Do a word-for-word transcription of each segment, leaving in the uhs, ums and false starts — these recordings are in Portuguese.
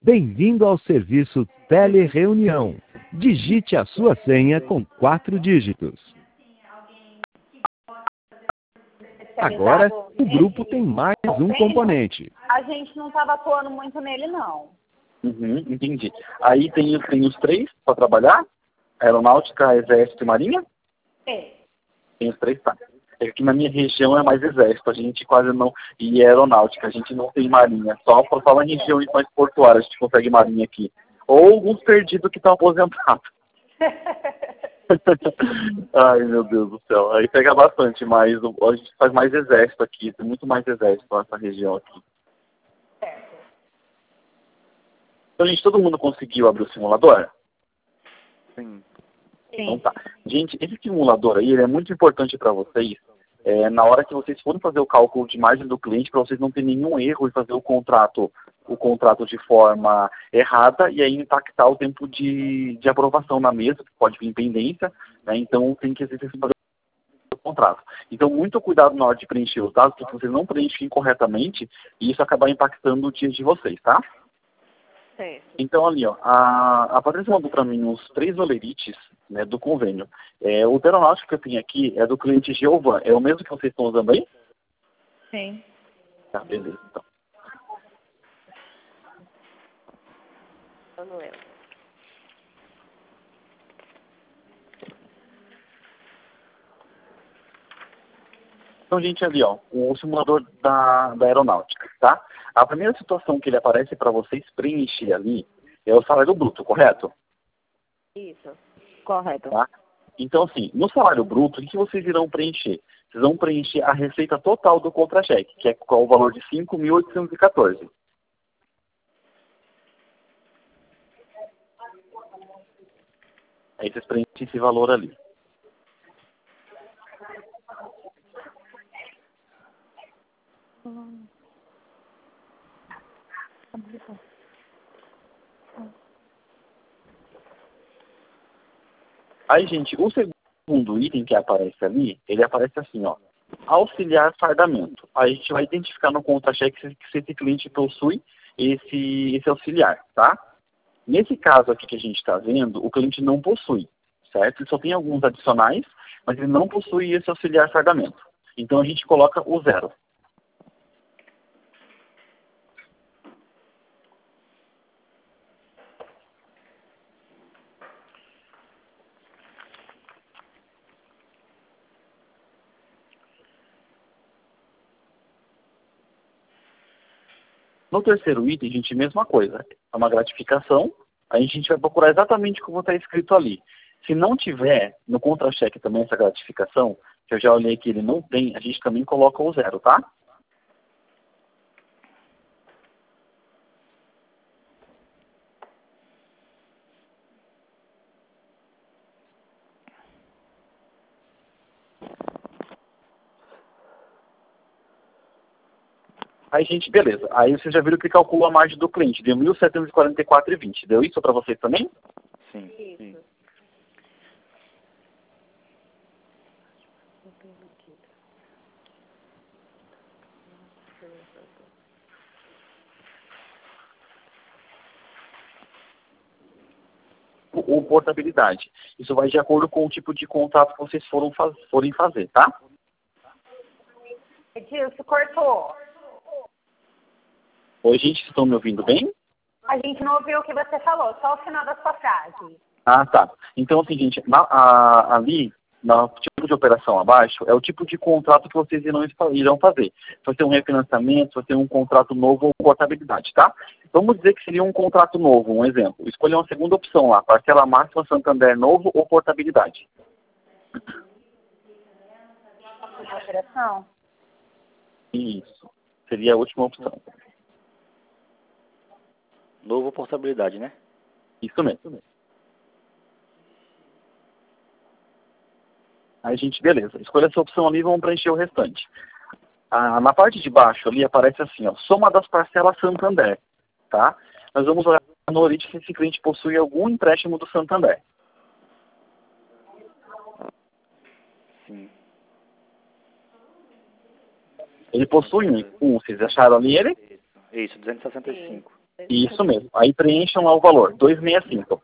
Bem-vindo ao serviço Telereunião. Digite a sua senha com quatro dígitos. Agora, o grupo tem mais um componente. A gente não estava atuando muito nele, não. Uhum, entendi. Aí tem, tem os três para trabalhar? Aeronáutica, Exército e Marinha? É. Tem os três, tá. É que aqui na minha região é mais Exército, a gente quase não... E Aeronáutica, a gente não tem Marinha. Só para falar em regiões mais portuárias a gente consegue Marinha aqui. Ou alguns perdidos que estão aposentados. Ai, meu Deus do céu. Aí pega bastante, mas a gente faz mais Exército aqui. Tem muito mais Exército nessa região aqui. Certo. Então, gente, todo mundo conseguiu abrir o simulador? Sim. Sim. Então tá. Gente, esse simulador aí, ele é muito importante para vocês, é, na hora que vocês forem fazer o cálculo de margem do cliente, para vocês não terem nenhum erro e fazer o contrato, o contrato de forma errada e aí impactar o tempo de, de aprovação na mesa, que pode vir em pendência, né? Então tem que fazer o contrato. Então, muito cuidado na hora de preencher os dados, porque vocês não preenchem corretamente e isso acabar impactando o dia de vocês, tá? Certo. Então, ali, ó, a, a Patrícia mandou para mim os três olerites, né, do convênio. É, o aeronáutico que eu tenho aqui é do cliente Geovan. É o mesmo que vocês estão usando aí? Sim. Tá, beleza, então. Manuel. Então, gente, ali, ó, o simulador da, da aeronáutica, tá? A primeira situação que ele aparece para vocês preencher ali é o salário bruto, correto? Isso. Correto. Tá? Então, assim, no salário bruto, o que vocês irão preencher? Vocês vão preencher a receita total do contra-cheque, que é o valor de cinco mil oitocentos e quatorze. Aí vocês preenchem esse valor ali. Aí, gente, o segundo item que aparece ali, ele aparece assim, ó, auxiliar fardamento. Aí a gente vai identificar no contra-cheque se, se esse cliente possui esse, esse auxiliar, tá? Nesse caso aqui que a gente está vendo, o cliente não possui, certo? Ele só tem alguns adicionais, mas ele não possui esse auxiliar fardamento. Então a gente coloca o zero. No terceiro item, gente, mesma coisa. É uma gratificação. A gente vai procurar exatamente como está escrito ali. Se não tiver no contra-cheque também essa gratificação, que eu já olhei que ele não tem, a gente também coloca o zero, tá? Aí, gente, beleza. Aí vocês já viram que calcula a margem do cliente. Deu mil setecentos e quarenta e quatro reais e vinte. Deu isso para vocês também? Sim. Sim. Ou portabilidade. Isso vai de acordo com o tipo de contrato que vocês foram faz, forem fazer, tá? Edilson, cortou. Oi, gente, vocês estão me ouvindo bem? A gente não ouviu o que você falou, só o final da sua frase. Ah, tá. Então, assim, gente, na, a, ali, no tipo de operação abaixo, é o tipo de contrato que vocês irão, irão fazer. Se vai ter um refinanciamento, se vai ter um contrato novo ou portabilidade, tá? Vamos dizer que seria um contrato novo, um exemplo. Escolher uma segunda opção lá, parcela máxima Santander novo ou portabilidade. Operação? Isso. Seria a última opção. Novo portabilidade, né? Isso mesmo. Aí, gente, beleza. Escolha essa opção ali e vamos preencher o restante. Ah, na parte de baixo ali aparece assim, ó, soma das parcelas Santander, tá? Nós vamos olhar no origem se esse cliente possui algum empréstimo do Santander. Sim. Ele possui um, um vocês acharam ali ele? Isso, duzentos e sessenta e cinco. Isso mesmo. Aí preencham lá o valor, duzentos e sessenta e cinco.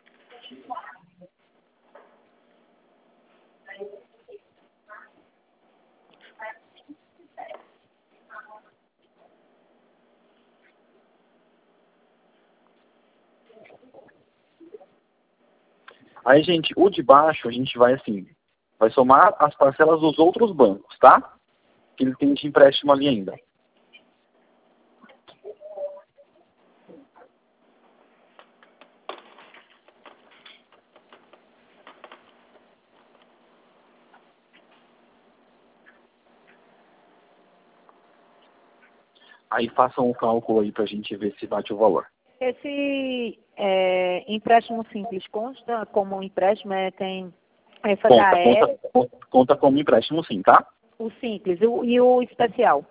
Aí, gente, o de baixo, a gente vai assim, vai somar as parcelas dos outros bancos, tá? Que ele tem de empréstimo ali ainda. Aí façam o cálculo aí pra gente ver se bate o valor. Esse é, empréstimo simples consta como um empréstimo, é, tem essa Conta, H E, conta, conta como empréstimo sim, tá? o simples o, e o especial?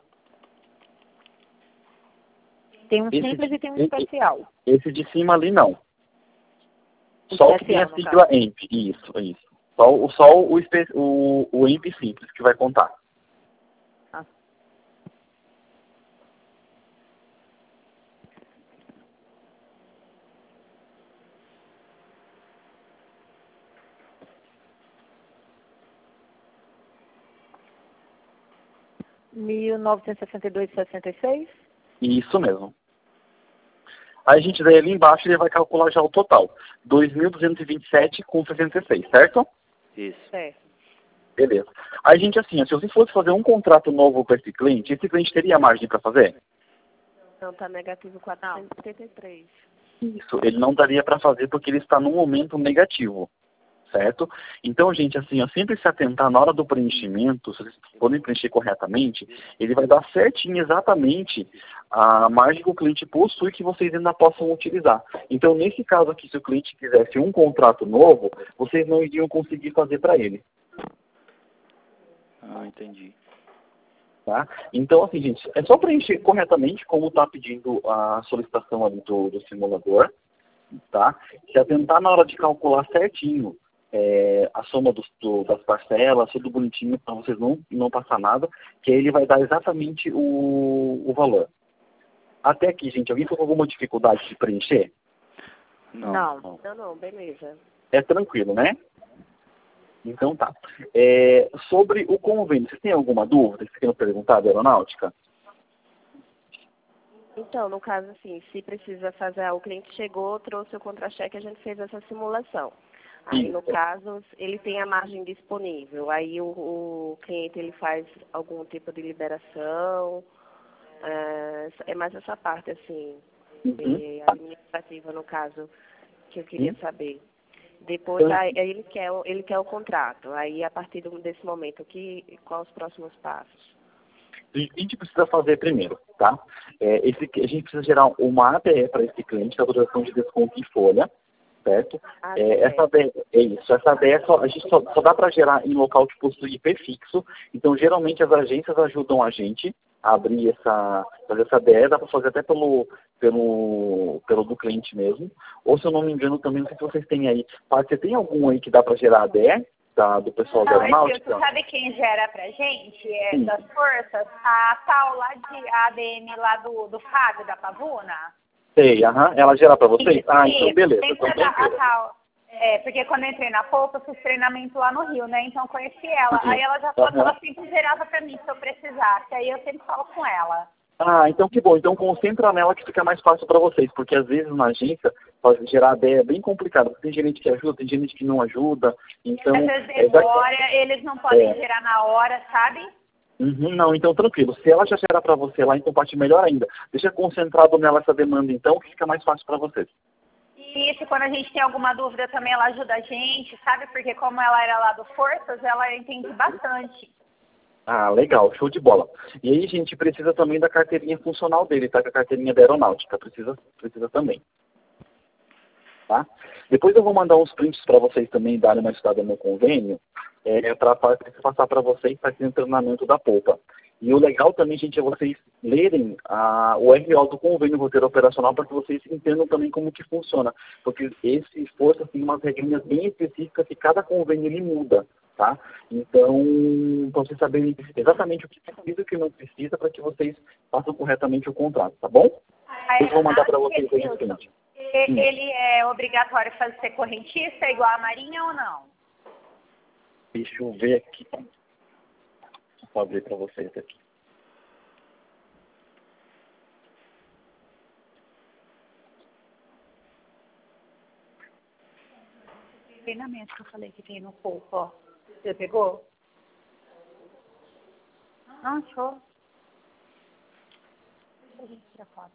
Tem um Esse simples de- e tem um esse- especial. Esse de cima ali não. O Só o que tem a especial, no sigla E M P. Isso, isso. Só, o- só o, espe- o, o E M P simples que vai contar. Ah. mil novecentos e sessenta e dois vírgula sessenta e seis? Isso mesmo. Aí a gente daí ali embaixo ele vai calcular já o total. dois mil duzentos e vinte e sete vírgula sessenta e seis, certo? Isso. Certo. Beleza. Aí, gente, assim, se você fosse fazer um contrato novo para esse cliente, esse cliente teria margem para fazer? Não, está negativo quatrocentos e setenta e três. Isso, ele não daria para fazer porque ele está num momento negativo, certo? Então, gente, assim, ó, sempre se atentar na hora do preenchimento, se vocês forem preencher corretamente, ele vai dar certinho exatamente a margem que o cliente possui que vocês ainda possam utilizar. Então, nesse caso aqui, se o cliente quisesse um contrato novo, vocês não iriam conseguir fazer para ele. Ah, entendi. Tá? Então, assim, gente, é só preencher corretamente como está pedindo a solicitação ali do, do simulador, tá? Se atentar na hora de calcular certinho é, a soma dos, do, das parcelas, tudo bonitinho, para vocês não, não passar nada, que aí ele vai dar exatamente o, o valor. Até aqui, gente, alguém ficou com alguma dificuldade de preencher? Não. Não. Não, não, beleza. É tranquilo, né? Então tá. É, sobre o convênio, vocês têm alguma dúvida? Vocês querem perguntar da aeronáutica? Então, no caso, assim, se precisa fazer, o cliente chegou, trouxe o contra-cheque, a gente fez essa simulação. Aí, no Isso. caso, ele tem a margem disponível. Aí, o, o cliente, ele faz algum tipo de liberação. É, é mais essa parte, assim, Uhum. eh, administrativa, no caso, que eu queria Uhum. saber. Depois, Então- aí, aí ele, quer, o- ele quer o contrato. Aí, a partir do- desse momento aqui, quais os próximos passos? O que a gente precisa fazer primeiro, tá? É, esse, a gente precisa gerar uma A D E para esse cliente, que é a autorização de desconto em folha, certo? Ah, É, certo. essa A D E, é isso, essa A D E só, a gente só, só dá para gerar em local que possui I P fixo, então geralmente as agências ajudam a gente a abrir essa, fazer essa A D E, dá para fazer até pelo, pelo, pelo do cliente mesmo, ou se eu não me engano também, não sei se vocês têm aí, você tem algum aí que dá para gerar A D E? Da, do pessoal da Não, aeronáutica? Edilson, sabe quem gera pra gente, é, Sim. das forças? A tal lá de A D M lá do, do Fábio, da Pavuna. Sei, aham, ela gera para vocês? Ah, então Isso, beleza, tem que então ser da- a tranquilo. tal. É, porque quando eu entrei na Poupa, eu fiz treinamento lá no Rio, né? Então eu conheci ela. Uhum. Aí ela já falou que Aham. ela sempre gerava pra mim, se eu precisasse. Aí eu sempre falo com ela. Ah, então que bom. Então concentra nela que fica mais fácil para vocês, porque às vezes na agência fazer gerar A D E é bem complicado. Tem gerente que ajuda, tem gerente que não ajuda. Então, Às vezes é, da- demora, eles não podem É. gerar na hora, sabe? Uhum, não, então tranquilo. Se ela já gera para você lá, então parte melhor ainda. Deixa concentrado nela essa demanda então, que fica mais fácil para vocês. E se quando a gente tem alguma dúvida também, ela ajuda a gente, sabe? Porque como ela era lá do Forças, ela entende bastante. Ah, legal, show de bola. E aí, gente, precisa também da carteirinha funcional dele, tá? Com a carteirinha da aeronáutica, precisa, precisa também. Tá? Depois eu vou mandar uns prints para vocês também darem uma estudada no convênio, é, para passar para vocês para esse treinamento da Poupa. E o legal também, gente, é vocês lerem a, o R O do convênio roteiro operacional para que vocês entendam também como que funciona. Porque esse esforço tem umas regrinhas bem específicas que cada convênio ele muda. tá? Então, para vocês saberem exatamente o que precisa e o que não precisa para que vocês façam corretamente o contrato, tá bom? Eu vou mandar para vocês o restante. Ele é obrigatório fazer ser correntista igual a Marinha ou não? Deixa eu ver aqui. Vou fazer para vocês aqui. Treinamento que eu falei que tem no corpo, ó. Você pegou? Não, show. Deixa a gente tirar foto.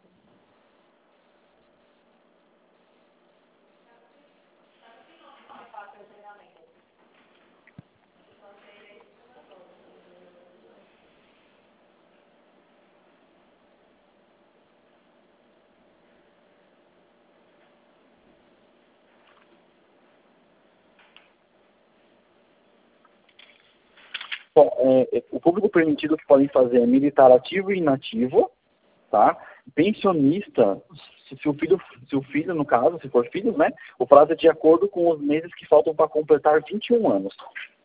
Bom, é, o público permitido que podem fazer é militar ativo e inativo, tá? Pensionista, se, se o filho, se o filho, no caso, se for filho, né? O prazo é de acordo com os meses que faltam para completar vinte e um anos.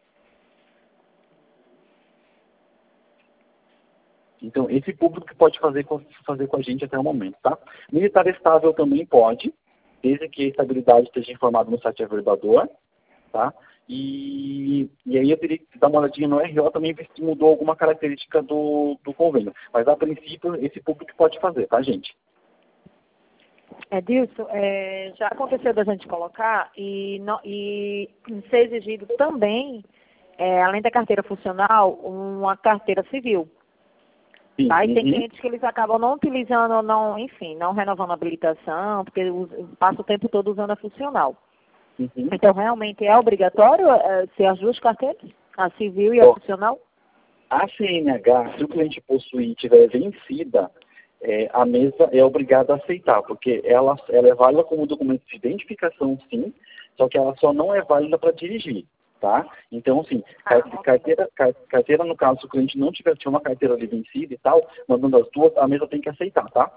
Então, esse público que pode fazer com, fazer com a gente até o momento, tá? Militar estável também pode, desde que a estabilidade esteja informada no site averbador, tá? E, e aí eu teria que dar uma olhadinha no R O também ver se mudou alguma característica do, do convênio. Mas, a princípio, esse público pode fazer, tá, gente? Edilson, é, já aconteceu da gente colocar e, não, e ser exigido também, é, além da carteira funcional, uma carteira civil. Sim, Tá? E tem uhum. clientes que eles acabam não utilizando, não, enfim, não renovando a habilitação, porque passa o tempo todo usando a funcional. Uhum. Então, realmente é obrigatório é, ser as duas carteiras, a civil e a Bom, funcional? A C N H, se o cliente possuir e tiver vencida, é, a mesa é obrigada a aceitar, porque ela, ela é válida como documento de identificação, sim, só que ela só não é válida para dirigir, tá? Então, assim, carteira, carteira, no caso, se o cliente não tiver tiver uma carteira ali vencida e tal, mandando as duas, a mesa tem que aceitar, tá?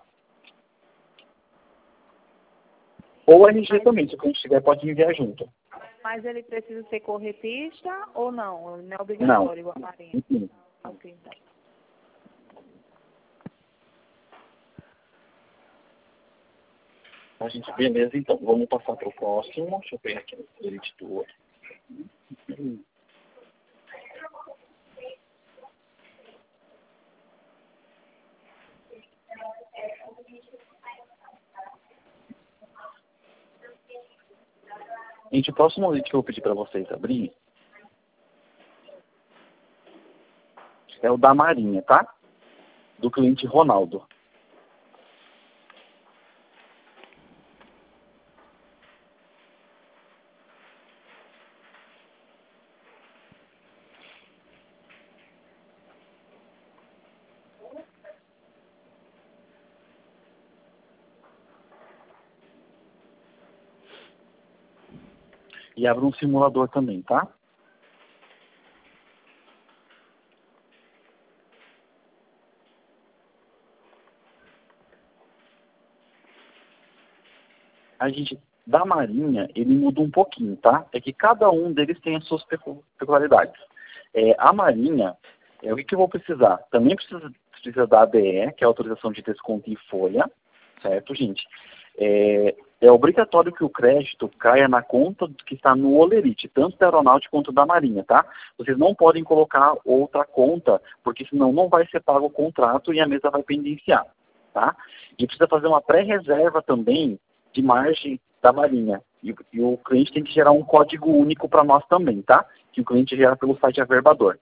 Ou R G também, se o cliente tiver, pode enviar junto. Mas ele precisa ser corretista ou não? Não é obrigatório, Não. igual a Marinha? Uhum. Ok, então. A gente, beleza, então. Vamos passar para o próximo. Deixa eu pegar aqui no editor. Hum. Gente, o próximo lead que eu vou pedir para vocês abrir é o da Marinha, tá? Do cliente Ronaldo. E abre um simulador também, tá? A gente, da Marinha, ele muda um pouquinho, tá? É que cada um deles tem as suas peculiaridades. É, a Marinha, é, o que, que eu vou precisar? Também precisa, precisa da A D E, que é a autorização de desconto em folha, certo, gente? É, é obrigatório que o crédito caia na conta que está no Olerite, tanto da Aeronáutica quanto da Marinha, tá? Vocês não podem colocar outra conta, porque senão não vai ser pago o contrato e a mesa vai pendenciar, tá? E precisa fazer uma pré-reserva também de margem da Marinha. E, e o cliente tem que gerar um código único para nós também, tá? Que o cliente gera pelo site Averbador.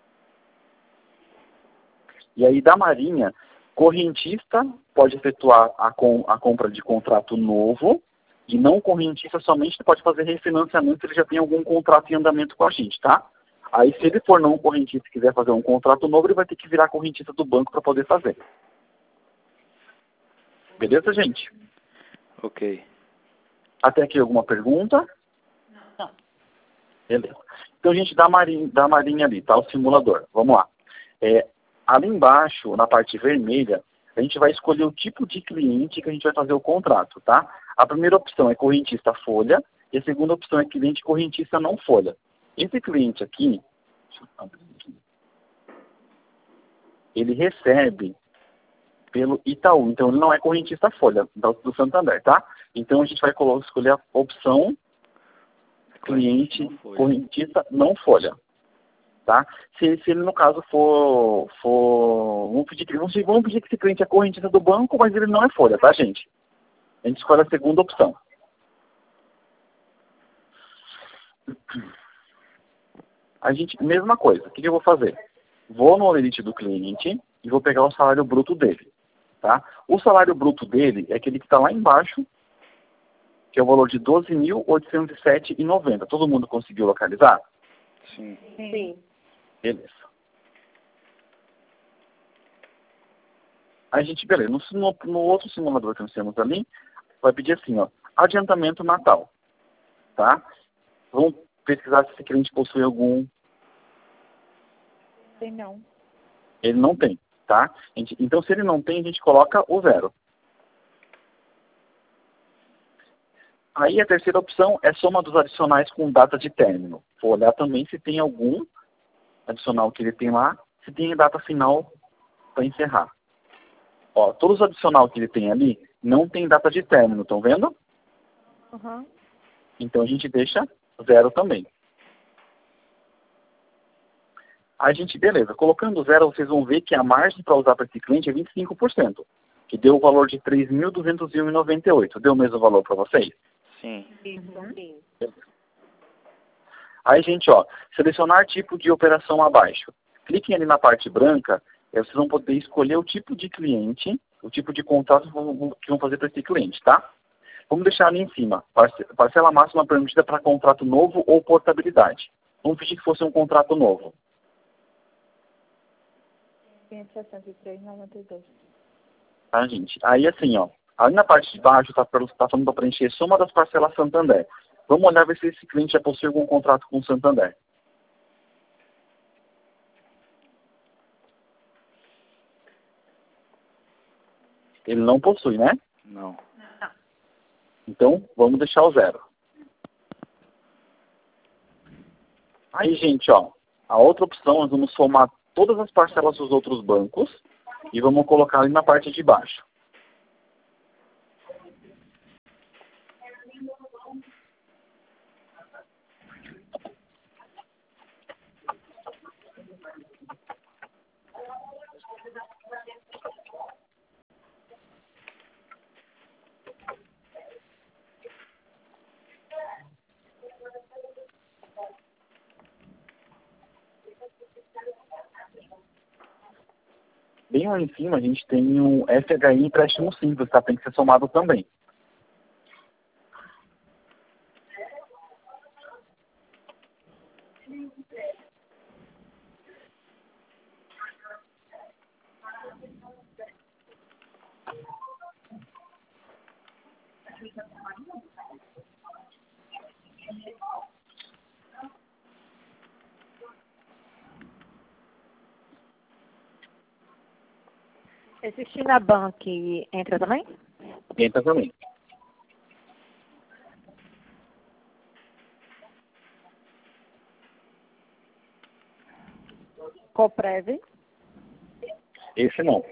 E aí, da Marinha, correntista pode efetuar a, com, a compra de contrato novo, e não correntista somente pode fazer refinanciamento se ele já tem algum contrato em andamento com a gente, tá? Aí, se ele for não correntista e quiser fazer um contrato novo, ele vai ter que virar correntista do banco para poder fazer. Beleza, gente? Ok. Até aqui alguma pergunta? Não. Beleza. Então, gente, da Marinha, da Marinha ali, tá? O simulador. Vamos lá. É, ali embaixo, na parte vermelha, a gente vai escolher o tipo de cliente que a gente vai fazer o contrato, tá? A primeira opção é correntista folha, e a segunda opção é cliente correntista não folha. Esse cliente aqui, deixa eu abrir aqui, ele recebe pelo Itaú, então ele não é correntista folha do Santander, tá? Então a gente vai escolher a opção cliente correntista não folha, tá? Se, se ele no caso for, for vamos, pedir, vamos, vamos pedir que esse cliente é correntista do banco, mas ele não é folha, tá, gente? A gente escolhe a segunda opção. A gente, mesma coisa, o que, que eu vou fazer? Vou no Olerite do cliente e vou pegar o salário bruto dele, tá? O salário bruto dele é aquele que está lá embaixo, que é o valor de doze mil oitocentos e sete reais e noventa centavos. Todo mundo conseguiu localizar? Sim. Sim. Beleza. A gente, beleza, no, no, no outro simulador que nós temos ali, vai pedir assim, ó, adiantamento Natal, tá? Vamos pesquisar se esse cliente possui algum... Tem não. Ele não tem, tá? A gente, então, se ele não tem, a gente coloca o zero. Aí, a terceira opção é soma dos adicionais com data de término. Vou olhar também se tem algum adicional que ele tem lá, se tem data final para encerrar. Ó, todos os adicionais que ele tem ali não tem data de término, estão vendo? Uhum. Então, a gente deixa zero também. A gente, beleza, colocando zero, vocês vão ver que a margem para usar para esse cliente é vinte e cinco por cento, que deu o valor de três mil duzentos e um reais e noventa e oito centavos. Deu o mesmo valor para vocês? Sim. Sim. Aí, gente, ó, selecionar tipo de operação abaixo. Cliquem ali na parte branca, e vocês vão poder escolher o tipo de cliente, o tipo de contrato que vão fazer para esse cliente, tá? Vamos deixar ali em cima, parcela máxima permitida para contrato novo ou portabilidade. Vamos pedir que fosse um contrato novo. quinhentos e sessenta e três reais e noventa e dois centavos. Tá, gente? Aí, assim, ó, ali na parte de baixo está tá falando para preencher soma das parcelas Santander. Vamos olhar ver se esse cliente já possui algum contrato com o Santander. Ele não possui, né? Não. Então, vamos deixar o zero. Aí, gente, ó, a outra opção, nós vamos somar todas as parcelas dos outros bancos e vamos colocar ali na parte de baixo. Bem lá em cima, a gente tem um F H I empréstimo simples, tá? Tem que ser somado também. Esse Chinabank entra também? Entra também. Coprev? Esse não.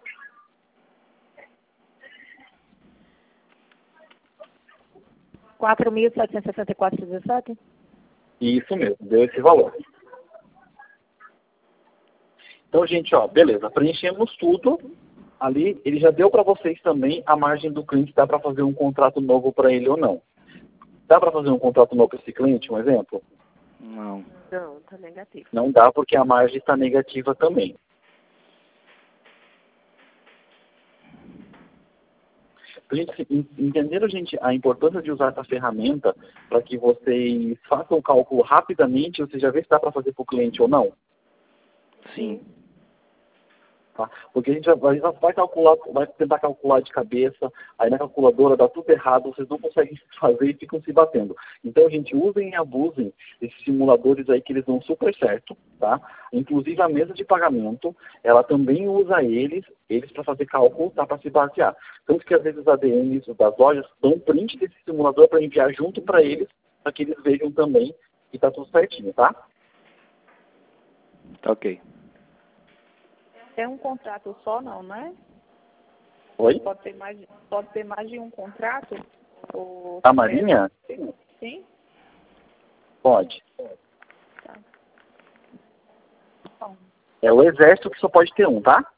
quatro mil setecentos e sessenta e quatro reais e dezessete centavos? Isso mesmo, deu esse valor. Então, gente, ó, beleza, preenchemos tudo. Ali, ele já deu para vocês também a margem do cliente, dá para fazer um contrato novo para ele ou não. Dá para fazer um contrato novo para esse cliente, um exemplo? Não. Não, está negativo. Não dá porque a margem está negativa também. Gente, entenderam, gente, a importância de usar essa ferramenta para que vocês façam o cálculo rapidamente, você já vê se dá para fazer para o cliente ou não? Sim. Tá? Porque a gente vai, vai calcular, vai tentar calcular de cabeça, aí na calculadora dá tudo errado, vocês não conseguem fazer e ficam se batendo. Então, gente, usem e abusem desses simuladores aí que eles dão super certo, tá? Inclusive a mesa de pagamento, ela também usa eles, eles para fazer cálculo, tá? Para se basear. Tanto que às vezes os A D Ms das lojas dão print desse simulador para enviar junto para eles, para que eles vejam também e tá tudo certinho, tá? Tá ok. É um contrato só não, né? Oi? Pode ter mais, pode ter mais de um contrato? Ou... A Marinha? Sim? Pode. Tá. Bom. É o Exército que só pode ter um, tá?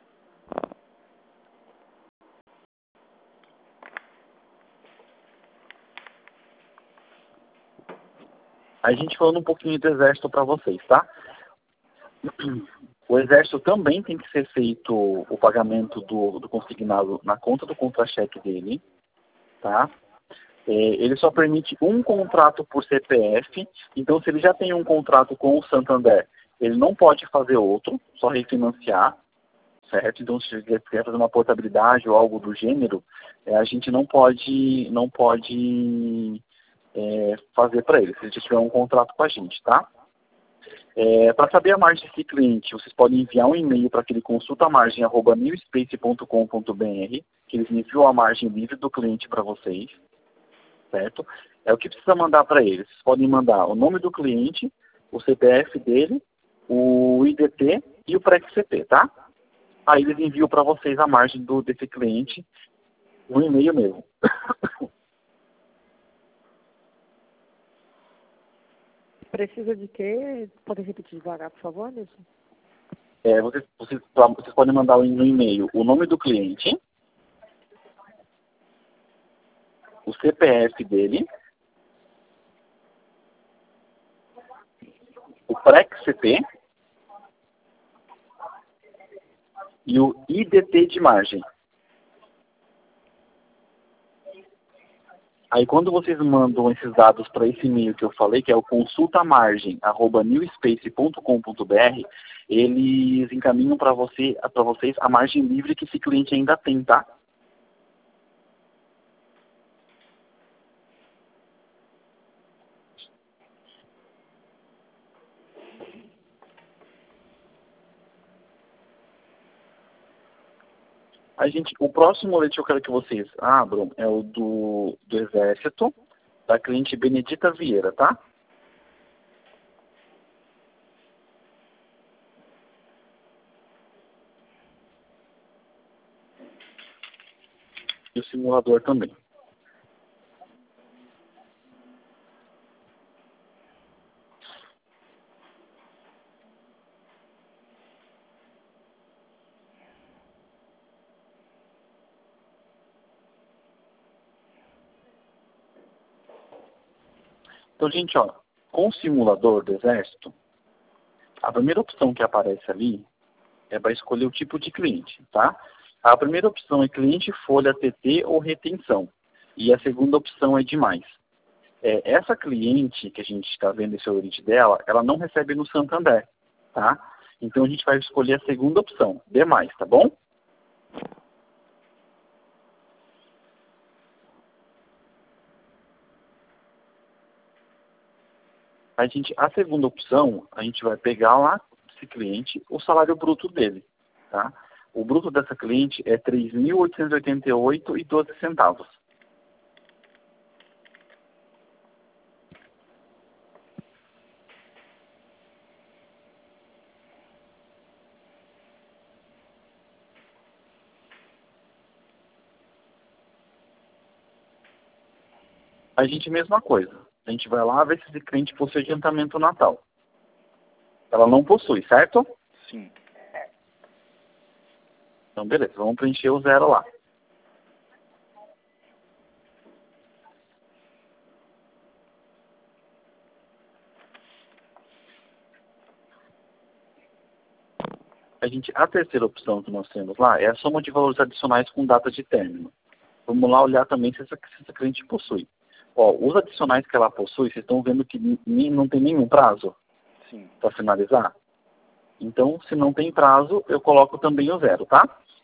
A gente falando um pouquinho do Exército para vocês, tá? O Exército também tem que ser feito o pagamento do, do consignado na conta do contra-cheque dele, tá? É, ele só permite um contrato por C P F, então se ele já tem um contrato com o Santander, ele não pode fazer outro, só refinanciar, certo? Então se ele quer fazer uma portabilidade ou algo do gênero, é, a gente não pode, não pode é, fazer para ele, se ele tiver um contrato com a gente, tá? É, para saber a margem desse cliente, vocês podem enviar um e-mail para aquele consultamargem arroba newspace ponto com ponto br, que eles enviam a margem livre do cliente para vocês, certo? É o que precisa mandar para eles. Vocês podem mandar o nome do cliente, o C P F dele, o I D T e o P R E C C P, tá? Aí eles enviam para vocês a margem do, desse cliente no e-mail mesmo. Precisa de quê? Pode repetir devagar, por favor, Nilson? É, vocês, vocês, vocês podem mandar no e-mail o nome do cliente, o C P F dele, o P R E C C P e o I D T de margem. Aí quando vocês mandam esses dados para esse e-mail que eu falei, que é o consultamargem arroba newspace ponto com ponto br, eles encaminham para você, para vocês a margem livre que esse cliente ainda tem, tá? A gente, o próximo leite que eu quero que vocês abram é o do, do Exército, da cliente Benedita Vieira, tá? E o simulador também. Então, gente, ó, com o simulador do Exército, a primeira opção que aparece ali é para escolher o tipo de cliente, tá? A primeira opção é cliente, folha, T T ou retenção. E a segunda opção é demais. É, essa cliente que a gente está vendo esse origem dela, ela não recebe no Santander, tá? Então a gente vai escolher a segunda opção, demais, tá bom? A, gente, a segunda opção, a gente vai pegar lá esse cliente, o salário bruto dele, tá? O bruto dessa cliente é três mil oitocentos e oitenta e oito reais e doze centavos. A gente, mesma coisa. A gente vai lá ver se esse cliente possui adiantamento Natal. Ela não possui, certo? Sim. Então, beleza. Vamos preencher o zero lá. A, gente, a terceira opção que nós temos lá é a soma de valores adicionais com data de término. Vamos lá olhar também se essa, se essa cliente possui. Ó, os adicionais que ela possui, vocês estão vendo que não tem nenhum prazo para finalizar? Então, se não tem prazo, eu coloco também o zero, tá?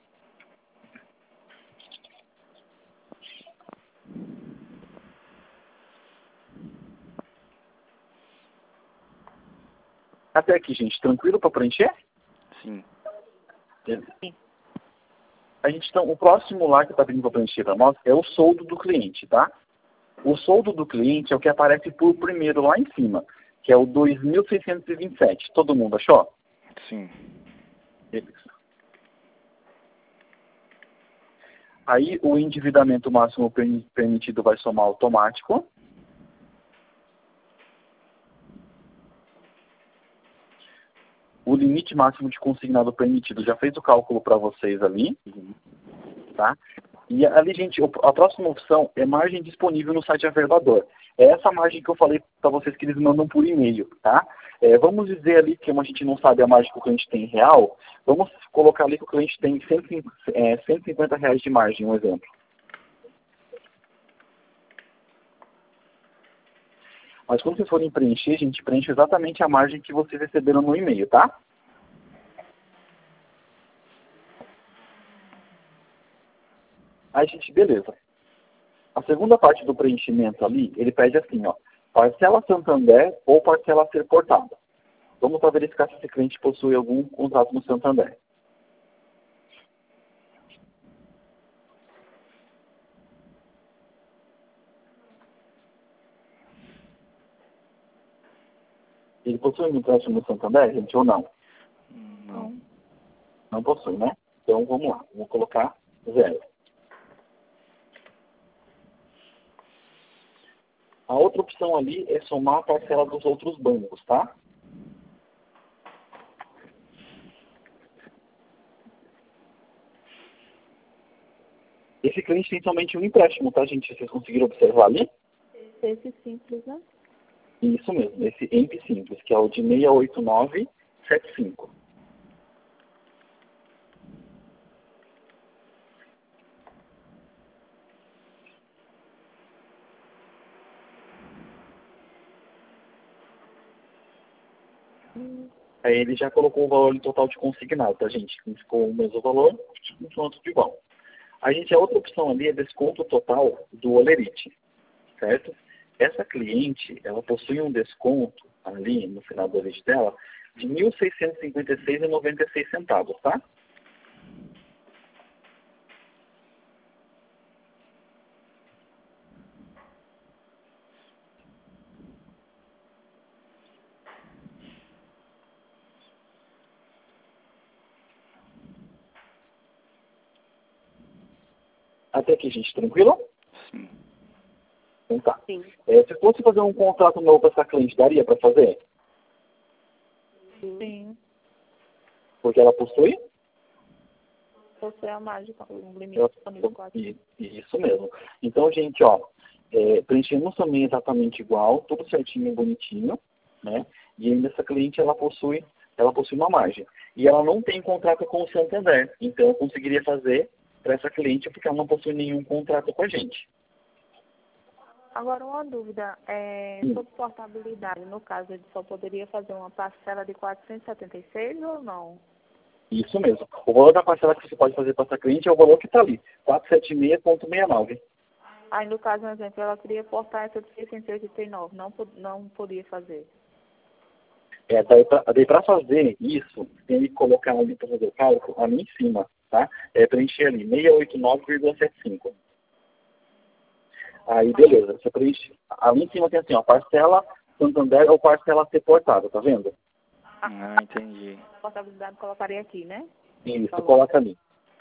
Até aqui, gente, tranquilo para preencher? Sim. Sim. A gente, então, o próximo lá que está vindo para preencher para nós é o soldo do cliente, tá? O soldo do cliente é o que aparece por primeiro lá em cima. que é o dois mil seiscentos e vinte e sete. Todo mundo achou? Sim. Beleza. Aí o endividamento máximo permitido vai somar automático. O limite máximo de consignado permitido já fez o cálculo para vocês ali. Tá? E ali, gente, a próxima opção é margem disponível no site Averbador. É essa margem que eu falei para vocês que eles mandam por e-mail, tá? É, vamos dizer ali que como a gente não sabe a margem que o cliente tem real, vamos colocar ali que o cliente tem cento e cinquenta reais de margem, um exemplo. Mas quando vocês forem preencher, a gente preenche exatamente a margem que vocês receberam no e-mail, tá? Aí, gente, beleza. A segunda parte do preenchimento ali, ele pede assim, ó, parcela Santander ou parcela a ser portada. Vamos para verificar se esse cliente possui algum contrato no Santander. Ele possui um empréstimo no Santander, gente, ou não? Não. Não possui, né? Então, vamos lá. Vou colocar zero. A outra opção ali é somar a parcela dos outros bancos, tá? Esse cliente tem somente um empréstimo, tá, gente? Vocês conseguiram observar ali? Esse simples, né? Isso mesmo, esse E M P simples, que é o de seis oito nove sete cinco. Aí ele já colocou o valor total de consignado, tá, gente? Ficou o mesmo valor, pronto de igual. A gente, a outra opção ali é desconto total do Olerite, certo? Essa cliente, ela possui um desconto ali no final do Olerite dela de mil seiscentos e cinquenta e seis reais e noventa e seis centavos, tá? Até aqui, gente, tranquilo? Sim. Então tá. Sim. É, se fosse fazer um contrato novo para essa cliente, daria para fazer? Sim. Porque ela possui? Você é a mágica, o limite Eu- disponível quatro. i- Isso mesmo. Então, gente, ó, é, preenchemos também exatamente igual, tudo certinho, bonitinho, né? E ainda essa cliente, ela possui, ela possui uma margem. E ela não tem contrato com o Santander. Então, eu conseguiria fazer para essa cliente porque ela não possui nenhum contrato com a gente. Agora, uma dúvida, é, Hum. sobre portabilidade, no caso, ele só poderia fazer uma parcela de quatrocentos e setenta e seis ou não? Isso mesmo. O valor da parcela que você pode fazer para essa cliente é o valor que está ali, quatrocentos e setenta e seis vírgula sessenta e nove. Aí, no caso, um exemplo, ela queria portar essa de seiscentos e oitenta e nove, não, po- não podia fazer. É, daí para fazer isso, tem que colocar ali para fazer o cálculo, ali em cima, tá? É preencher ali, seiscentos e oitenta e nove vírgula setenta e cinco. Aí, beleza, você preenche. Ali em cima tem assim, ó, parcela Santander ou parcela a ser portada, tá vendo? Ah, entendi. A portabilidade colocaria aqui, né? Isso, Falou. coloca ali.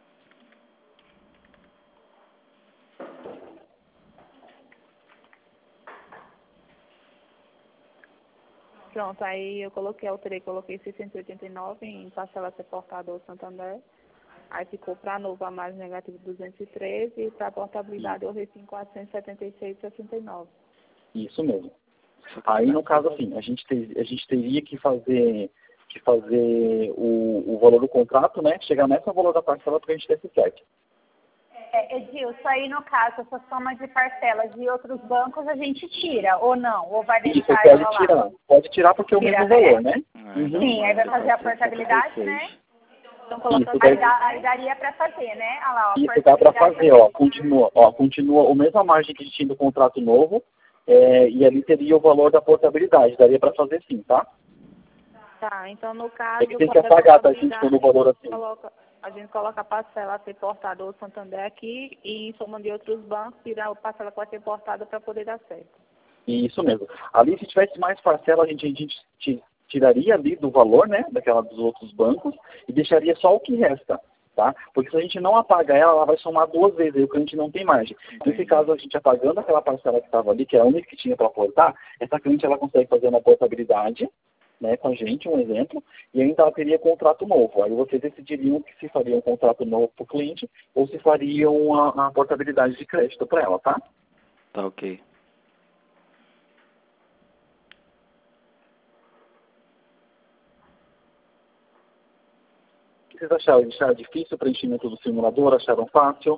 Pronto, aí eu coloquei, alterei, coloquei seiscentos e oitenta e nove em parcela a ser portada ou Santander. Aí ficou para novo a margem negativa duzentos e treze e para portabilidade eu reci em quatrocentos e setenta e seis vírgula sessenta e nove. Isso mesmo. Aí, no caso, assim, a gente, ter, a gente teria que fazer, que fazer o, o valor do contrato, né? Chegar nesse valor da parcela para a gente ter esse cheque. É, Edilson, aí no caso, essa soma de parcelas de outros bancos a gente tira, ou não? Ou vai Isso, deixar pode ela lá? tirar. Pode tirar porque é o Tira, mesmo né? valor, né? Ah, Uhum. então Sim, aí vai manda fazer a quatrocentos e portabilidade, setenta e né? seis. Então, Isso, colocando daí- Aí, dá- aí daria para fazer, né? Olha lá, ó, Isso dá para portabilidade fazer, ó. Continua, ó, continua a mesma margem que a gente tinha do contrato novo, é, e ali teria o valor da portabilidade. Daria para fazer sim, tá? Tá, então no caso, É que tem que quando a apagar, tá, gente, portabilidade, quando o valor assim. coloca, a gente coloca a parcela a ser portada ou Santander aqui e em soma de outros bancos, tirar a parcela que vai ser portada para poder dar certo. Isso mesmo. Ali, se tivesse mais parcela, a gente, a gente tiraria ali do valor, né, daquela dos outros bancos e deixaria só o que resta, tá? Porque se a gente não apaga ela, ela vai somar duas vezes, aí o cliente não tem margem. Nesse caso, a gente apagando aquela parcela que estava ali, que é a única que tinha para aportar, essa cliente ela consegue fazer uma portabilidade, né, com a gente, um exemplo, e ainda ela teria contrato novo. Aí vocês decidiriam que se faria um contrato novo para o cliente ou se fariam a, a portabilidade de crédito para ela, tá? Tá ok. O que vocês acharam? Acharam difícil o preenchimento do simulador? Acharam fácil?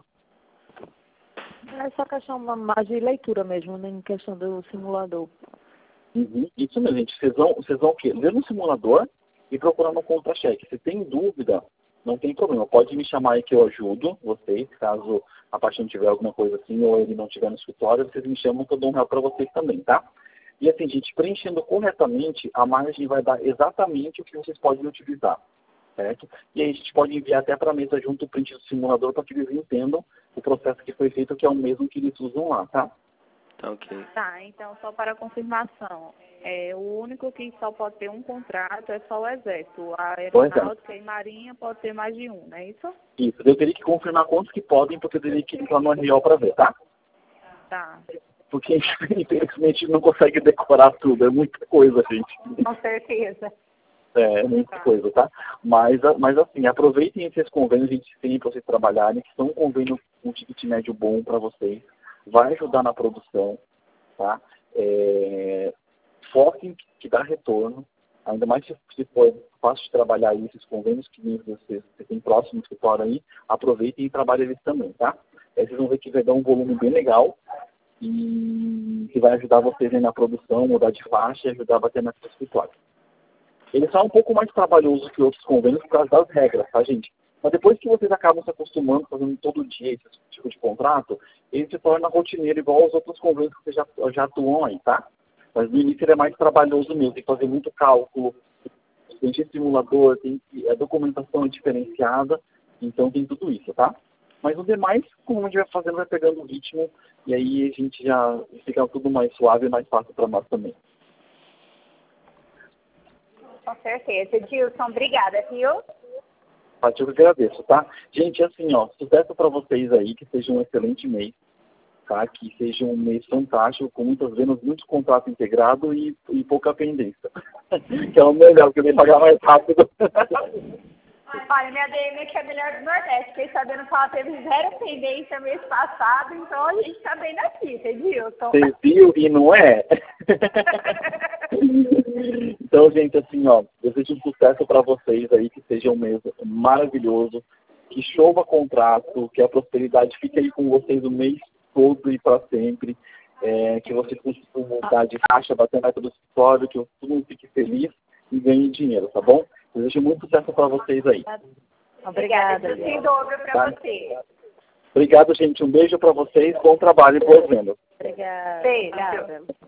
É só questão mais de leitura mesmo, nem questão do simulador. Uhum. Isso mesmo, gente. Vocês vão, vocês vão o quê? Ler no simulador e procurar no contra-cheque. Se tem dúvida, não tem problema. Pode me chamar aí que eu ajudo vocês, caso a paixão tiver alguma coisa assim ou ele não estiver no escritório, vocês me chamam que eu dou um real para vocês também, tá? E assim, gente, preenchendo corretamente, a margem vai dar exatamente o que vocês podem utilizar, certo? E aí a gente pode enviar até para a mesa junto o print do simulador para que eles entendam o processo que foi feito, que é o mesmo que eles usam lá, tá? Tá ok. Tá, então só para confirmação, é, o único que só pode ter um contrato é só o Exército. A Aeronáutica e Marinha pode ter mais de um, não é isso? Isso, eu teria que confirmar quantos que podem, porque eu teria que entrar no R O para ver, tá? Tá. Porque infelizmente não consegue decorar tudo, é muita coisa, gente. Com certeza. É, é muita coisa, tá? Mas, mas assim, aproveitem esses convênios que a gente tem para vocês trabalharem, que são um convênio com um ticket médio bom para vocês. Vai ajudar na produção, tá? É, foquem que dá retorno, ainda mais se, se for fácil de trabalhar aí, esses convênios que vocês você tem próximo do escritório aí, aproveitem e trabalhem eles também, tá? Aí vocês vão ver que vai dar um volume bem legal e que vai ajudar vocês aí na produção, mudar de faixa e ajudar a bater na sua escritório. Ele só é um pouco mais trabalhoso que outros convênios por causa das regras, tá, gente? Mas depois que vocês acabam se acostumando, fazendo todo dia esse tipo de contrato, ele se torna rotineiro igual aos outros convênios que vocês já, já atuam aí, tá? Mas no início ele é mais trabalhoso mesmo, tem que fazer muito cálculo, tem simulador, tem a documentação é diferenciada, então tem tudo isso, tá? Mas o demais, como a gente vai fazendo, vai pegando o ritmo, e aí a gente já fica tudo mais suave e mais fácil para nós também. Com certeza. Dilson, obrigada, viu? Paty, eu que agradeço, tá? Gente, assim, ó, sucesso para vocês aí, que seja um excelente mês, tá? Que seja um mês fantástico, com muitas vendas, muito contrato integrado e, e pouca pendência. Que é o melhor, porque eu tenho que pagar mais rápido. Olha, minha D M aqui é a melhor do Nordeste. Fiquei sabendo que ela teve zero pendência mês passado, então a gente tá bem daqui, entendeu? Você viu e não é? Então, gente, assim, ó, desejo um sucesso para vocês aí, que seja um mês maravilhoso, que chova contrato, que a prosperidade fique aí com vocês o mês todo e para sempre, é, que vocês consigam mudar de caixa, bater na meta do escritório, que todo mundo fique feliz e ganhe dinheiro, tá bom? Desejo muito sucesso para vocês aí. Obrigada. Tudo em dobro para Tá? você. Obrigado, gente. Um beijo para vocês. Bom trabalho e boas vendas. Obrigada. Beijo. Obrigada.